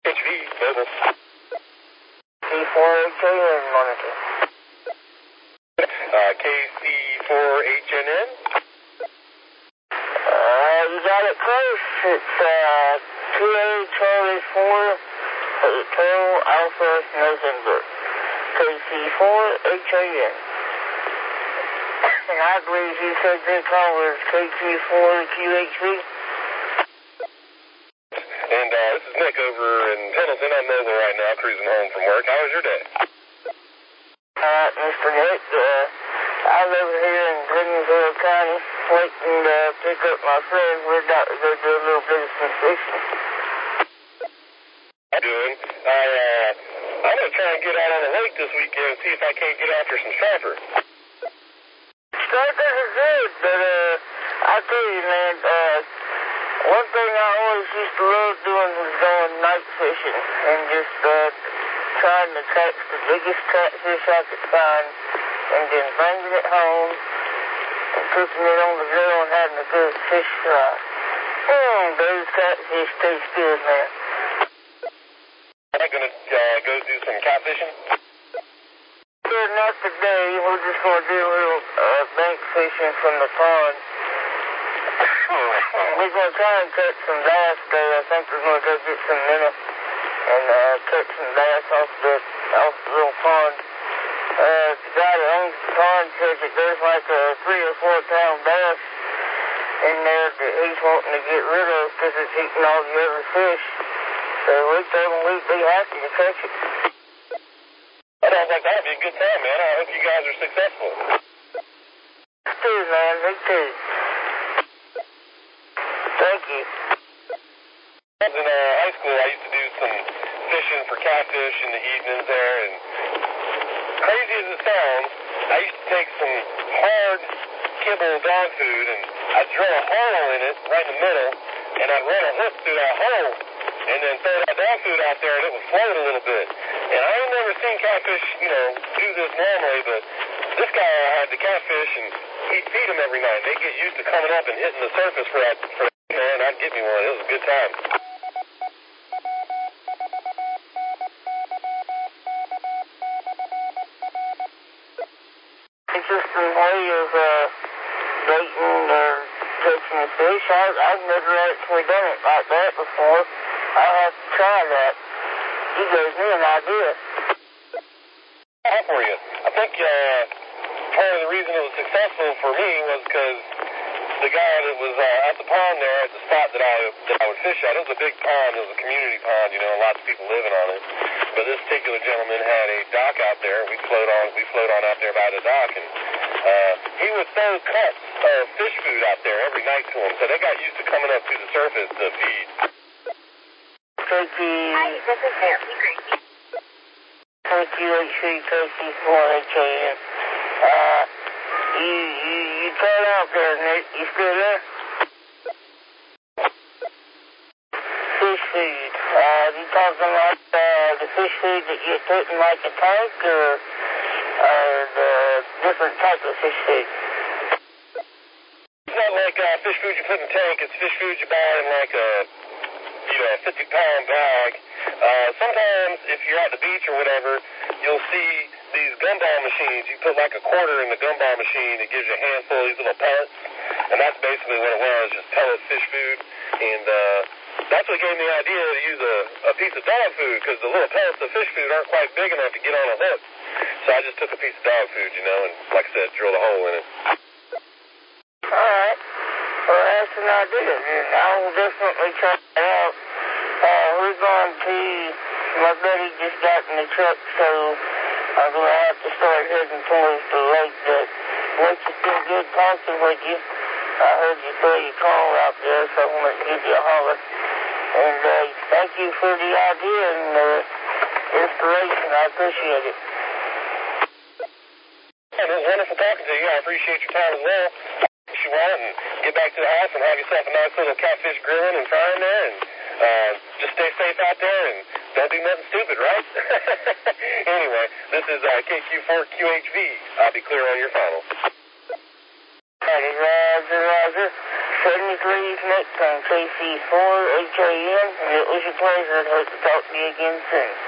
HV, mobile. C4HAN monitor. KC4HNN. You got it close. It's 2A Charlie 4, Hotel Alpha November. KC4HAN. And I believe you said your call was KQ4QHV. And this is Nick over in Pendleton. I'm mobile right now, cruising home from work. How was your day? Mr. Nick, I live here in Greenville County, waiting to pick up my friend. We're about to go do a little bit of some fishing. How you doing? I'm going to try and get out on the lake this weekend and see if I can't get after some striper. Stripers are good, but I tell you, man, one thing I always used to love doing was going night fishing and just trying to catch the biggest catfish I could find and then bringing it home and cooking it on the grill and having a good fish fry. Those catfish taste good, man. Am I going to go do some catfishing? Good enough today. We're just going to do a little bank fishing from the pond. We're going to try and catch some bass today. I think we're going to go get some minnow and catch some bass off the little pond. The guy that owns the pond says that there's like a 3 or 4 pound bass in there that he's wanting to get rid of because it's eating all the other fish. So we told him we'd be happy to catch it. That sounds like that'd be a good time, man. I hope you guys are successful. Me too, man. Me too. Thank you. When I was in high school, I used to do some fishing for catfish in the evenings there, and crazy as it sounds, I used to take some hard kibble dog food, and I'd drill a hole in it right in the middle, and I'd run a hook through that hole, and then throw that dog food out there, and it would float a little bit. And I ain't never seen catfish, do this normally, but this guy had the catfish, and he'd feed them every night. They get used to coming up and hitting the surface for that, and I'd get me one. It was a good time. Interesting way of baiting or catching a fish. I've never actually done it like that before. I'll have to try that. You gave me an idea. How for you? I think part of the reason it was successful for me was because the guy that was at the pond there at the spot that I would fish at, it was a big pond, it was a community pond, lots of people living on it. But this particular gentleman had a dock out there. We float on out there by the dock, and he would throw cups of fish food out there every night to them, so they got used to coming up through the surface to feed. Hi, this is Nancy Gracie. KQ4HAN. You cut out there, Nick. You still there? Fish food. You talking about the fish food that you put in like a tank, or the different type of fish food? It's not like fish food you put in a tank. It's fish food you buy in like a 50-pound bag. Sometimes if you're at the beach or whatever, you'll see these gumball machines. You put like a quarter in the gumball machine. It gives you a handful of these little pellets, and that's basically what it was, just pellet fish food. And that's what gave me the idea to use a piece of dog food, because the little pellets of fish food aren't quite big enough to get on a hook. So I just took a piece of dog food, and like I said, drilled a hole in it. All right. Well, that's an idea, and I will definitely try it out. We're going to, my buddy just got in the truck, so I'm going to have to start heading towards the lake. But Nick, it's been good talking with you. I heard you throw your call out there, so I'm going to give you a holler. And thank you for the idea and the inspiration. I appreciate it. It was wonderful talking to you. I appreciate your time as well. If you want, and get back to the house and have yourself a nice little catfish grilling and frying there, and just stay safe out there and don't do nothing stupid, right? Anyway, this is KQ4QHV. I'll be clear on your final. Roger, Roger. 73's Nick from KC4HAN, and it was a pleasure. I hope to talk to you again soon.